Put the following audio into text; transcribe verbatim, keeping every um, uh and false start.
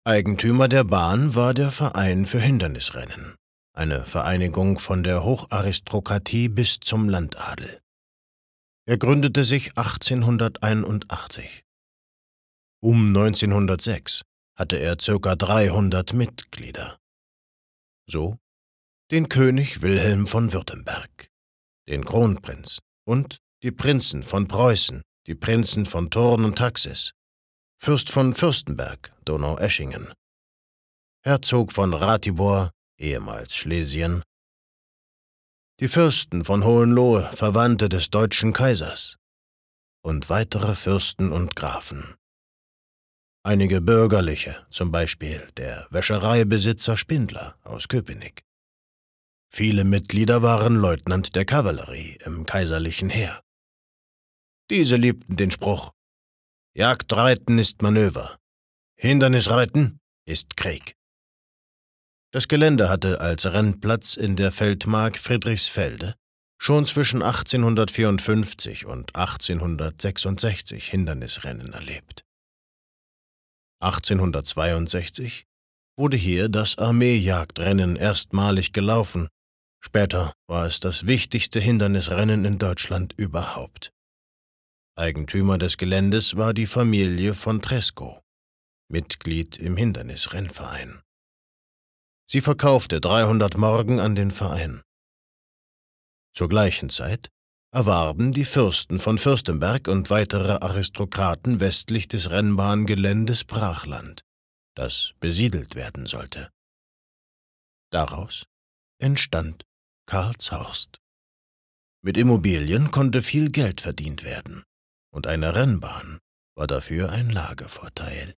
Eigentümer der Bahn war der Verein für Hindernisrennen, eine Vereinigung von der Hocharistokratie bis zum Landadel. Er gründete sich achtzehnhunderteinundachtzig. Um neunzehnhundertsechs hatte er ca. dreihundert Mitglieder. So den König Wilhelm von Württemberg, den Kronprinz und die Prinzen von Preußen, die Prinzen von Thurn und Taxis, Fürst von Fürstenberg, Donaueschingen, Herzog von Ratibor, ehemals Schlesien, die Fürsten von Hohenlohe, Verwandte des deutschen Kaisers, und weitere Fürsten und Grafen. Einige Bürgerliche, zum Beispiel der Wäschereibesitzer Spindler aus Köpenick. Viele Mitglieder waren Leutnant der Kavallerie im kaiserlichen Heer. Diese liebten den Spruch: Jagdreiten ist Manöver, Hindernisreiten ist Krieg. Das Gelände hatte als Rennplatz in der Feldmark Friedrichsfelde schon zwischen achtzehnhundertvierundfünfzig und achtzehnhundertsechsundsechzig Hindernisrennen erlebt. achtzehnhundertzweiundsechzig wurde hier das Armeejagdrennen erstmalig gelaufen. Später war es das wichtigste Hindernisrennen in Deutschland überhaupt. Eigentümer des Geländes war die Familie von Treschow, Mitglied im Hindernisrennverein. Sie verkaufte dreihundert Morgen an den Verein. Zur gleichen Zeit erwarben die Fürsten von Fürstenberg und weitere Aristokraten westlich des Rennbahngeländes Brachland, das besiedelt werden sollte. Daraus entstand Karlshorst. Mit Immobilien konnte viel Geld verdient werden, und eine Rennbahn war dafür ein Lagevorteil.